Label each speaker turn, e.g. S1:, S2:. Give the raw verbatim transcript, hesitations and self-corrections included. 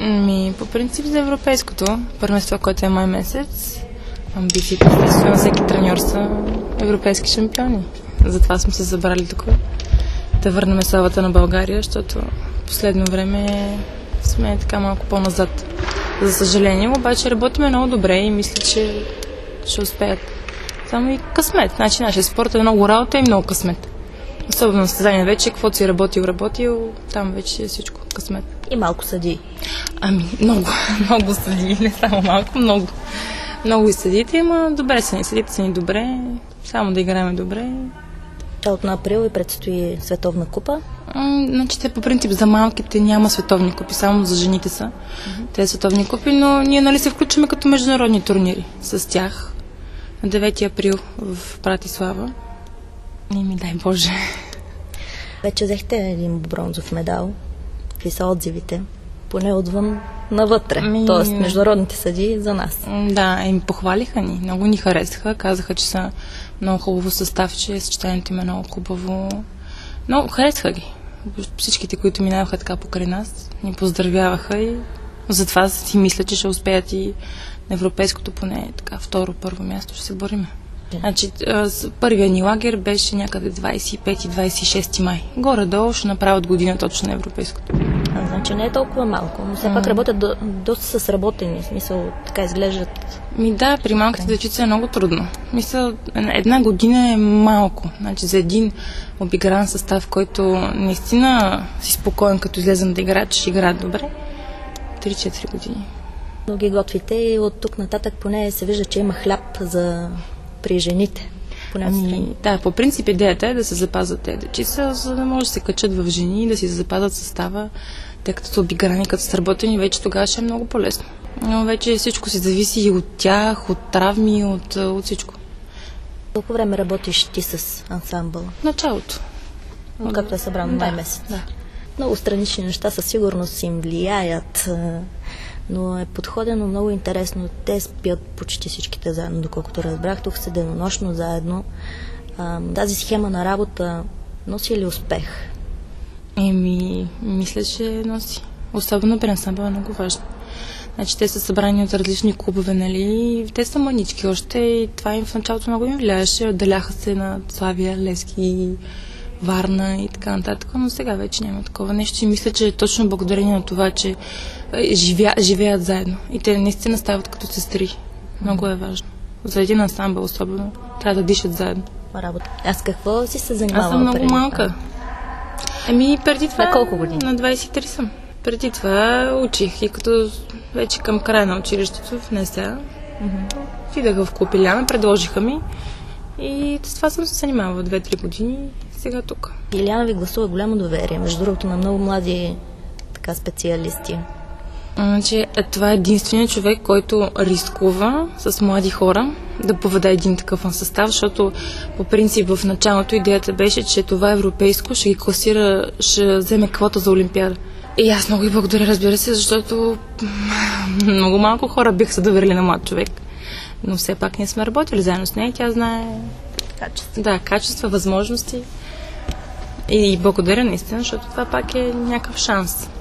S1: Ми, по принцип за европейското първенство, което е май месец, амбициите естествено на всеки треньор са европейски шампиони. Затова сме се забрали тук да върнем славата на България, защото в последно време сме така малко по-назад. За съжаление, обаче работиме много добре и мисля, че ще успеят. Само и късмет. Значи нашия спорт е много работа и много късмет. Особено на състезание вече, каквото си работил, работил, там вече е всичко късмет.
S2: И малко съдии.
S1: Ами, много, много съдии, не само малко, много. Много и съдите, ама добре са ни, съдите са ни добре, само да играем добре.
S2: Началото на април и предстои световна купа.
S1: М, значи те по принцип за малките няма световни купи, само за жените са. Mm-hmm. Те са световни купи, но ние нали се включваме като международни турнири с тях. На девети април в Братислава. И ми дай Боже.
S2: Вече взехте един бронзов медал. Какви са отзивите? Поне отвън навътре. Ми... Тоест международните съдии за нас.
S1: Да, им похвалиха ни. Много ни харесаха. Казаха, че са много хубаво състав, че съчетанието им е много хубаво. Много харесаха ги. Всичките, които минаваха така покрай нас, ни поздравяваха и затова си мисля, че ще успеят и на европейското поне така второ, първо място ще се бориме. Значи, първият ни лагер беше някъде двадесет и пети двадесет и шести май. Горе-долу ще направят година точно на европейското.
S2: А, значи не е толкова малко, но все пак работят до, доста са сработени, в смисъл така изглеждат.
S1: Ми да, при малките дечица е много трудно. Мисля, една година е малко. Значи за един обигран състав, който наистина си спокоен, като излезем да играят, че играят добре, три-четири години.
S2: Но ги готвите и от тук нататък поне се вижда, че има хляб за при жените.
S1: Ами, да, по принцип идеята е да се запазят тези дечица, за да може да се качат в жени и да си запазят състава, тъй като са обиграни, като са сработени, вече тогава ще е много по-лесно. Но вече всичко си зависи и от тях, от травми, от, от всичко.
S2: Колко време работиш ти с ансамбъл?
S1: В началото.
S2: Откакто е събрано
S1: да,
S2: май месец.
S1: Да.
S2: Много странични неща със сигурност им влияят, но е подходено много интересно. Те спят почти всичките заедно, доколкото разбрах. Тук са денонощно заедно. А, тази схема на работа носи ли успех?
S1: Еми, мисля, че носи. Особено при ансамбъл е много важно. Значи те са събрани от различни клубове, нали? Те са мънички още и това им в началото много им влияеше. Отделяха се на Славия, Левски, Варна и така нататък, но сега вече няма такова нещо и мисля, че е точно благодарение на това, че живя, живеят заедно и те наистина стават като сестри. Много е важно. За един ансамбъл особено трябва да дишат заедно.
S2: Работа. Аз какво си се занимавала?
S1: Аз съм много малка. Еми преди това...
S2: На колко години?
S1: На двадесет и три съм. Преди това учих и като вече към края на училището в НСА, mm-hmm. Видях в клуб Иляна, предложиха ми и с това съм се занимавала две-три години. Сега тук.
S2: Иляна ви гласува голямо доверие, между другото на много млади така специалисти.
S1: Значи, това е единственият човек, който рискува с млади хора да поведе един такъв състав, защото по принцип в началото идеята беше, че това европейско ще ги класира, ще вземе квота за Олимпиада. И аз много и благодаря, разбира се, защото много малко хора бих се доверили на млад човек. Но все пак ние сме работили заедно с нея и тя знае
S2: качества.
S1: Да, качества, възможности. И благодаря наистина, защото това пак е някакъв шанс.